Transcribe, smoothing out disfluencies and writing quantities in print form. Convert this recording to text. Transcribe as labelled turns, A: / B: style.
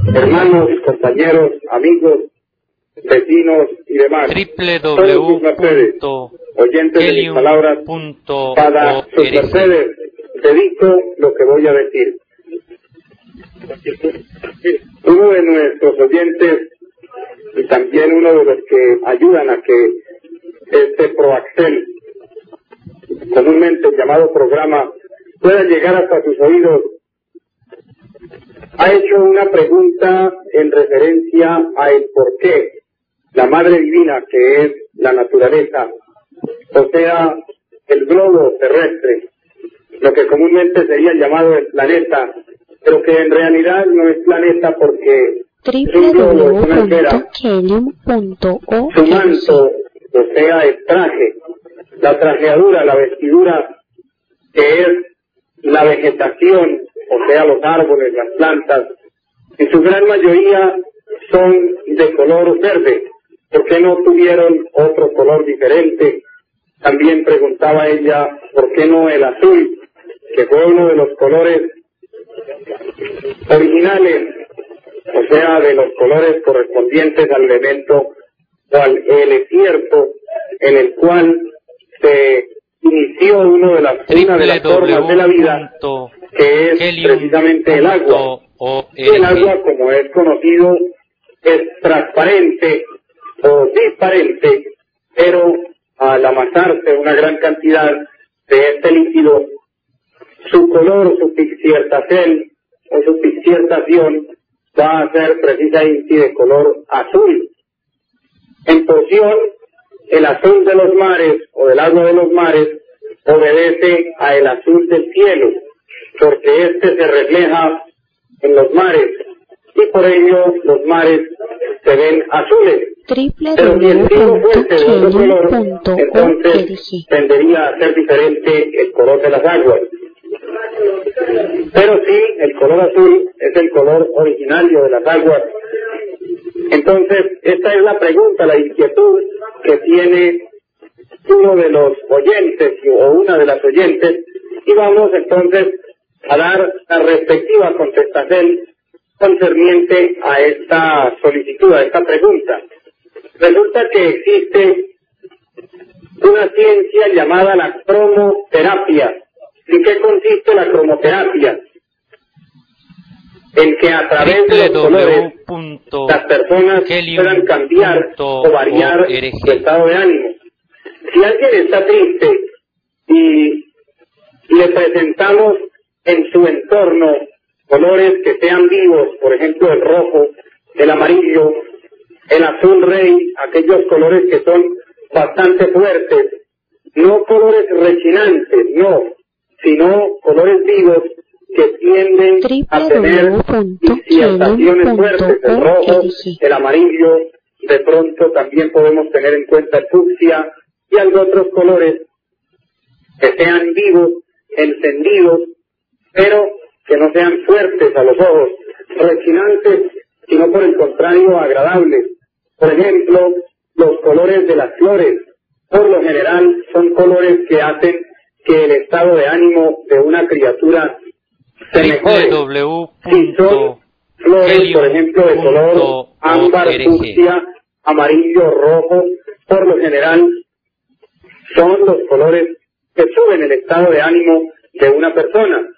A: hermanos, compañeros, amigos, vecinos y demás, todos sus mercedes, oyentes de mis palabras, para sus mercedes dedico lo que voy a decir. Uno de nuestros oyentes y también uno de los que ayudan a que este Proaxel, comúnmente llamado programa, pueda llegar hasta sus oídos, ha hecho una pregunta en referencia a el por qué la Madre Divina, que es la naturaleza, o sea, el globo terrestre, lo que comúnmente sería llamado el planeta, pero que en realidad no es planeta porque es un globo, es una esfera, su manto, o sea, el traje, la trajeadura, la vestidura, que es la vegetación, o sea, los árboles, las plantas, en su gran mayoría son de color verde. ¿Por qué no tuvieron otro color diferente? También preguntaba ella, ¿por qué no el azul, que fue uno de los colores originales, o sea, de los colores correspondientes al elemento o al desierto en el cual se inició una de las formas de la vida, que es precisamente el agua. Y el agua, como es conocido, es transparente o disparente, pero al amasarse una gran cantidad de este líquido, su color, su pigmentación o su pigmentación va a ser precisamente de color azul. En porción, el azul de los mares o del agua de los mares obedece a el azul del cielo, porque este se refleja en los mares y por ello los mares se ven azules. Pero si el cielo fuese de otro color, entonces tendería a ser diferente el color de las aguas. Pero sí, el color azul es el color originario de las aguas. Entonces, esta es la pregunta, la inquietud que tiene uno de los oyentes o una de las oyentes, y vamos entonces a dar la respectiva contestación concerniente a esta solicitud, a esta pregunta. Resulta que existe una ciencia llamada la cromoterapia. ¿En qué consiste la cromoterapia? En que a través de los colores las personas puedan cambiar o variar su estado de ánimo. Si alguien está triste y le presentamos en su entorno colores que sean vivos, por ejemplo el rojo, el amarillo, el azul rey, aquellos colores que son bastante fuertes, no colores rechinantes, no, sino colores vivos que tienden a tener pigmentaciones fuertes, el rojo, el amarillo, de pronto también podemos tener en cuenta el fucsia y algunos otros colores que sean vivos, encendidos, pero que no sean fuertes a los ojos, rechinantes, sino por el contrario agradables. Por ejemplo, los colores de las flores, por lo general son colores que hacen que el estado de ánimo de una criatura se mejore. Si son flores, por ejemplo, de color ámbar, fucsia, amarillo, rojo, por lo general son los colores que suben el estado de ánimo de una persona.